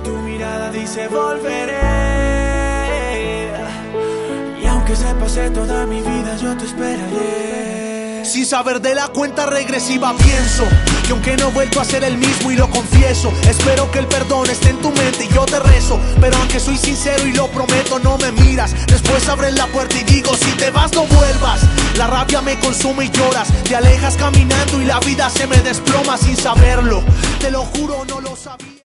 tu mirada dice volveré. Y aunque se pase toda mi vida, yo te esperaré. Sin saber de la cuenta regresiva pienso que aunque no he vuelto a ser el mismo y lo confieso, espero que el perdón esté en tu mente y yo te rezo. Pero aunque soy sincero y lo prometo, no me miras. Después abres la puerta y digo, si te vas no vuelvas. La rabia me consume y lloras, te alejas caminando y la vida se me desploma sin saberlo. Te lo juro, no lo sabía.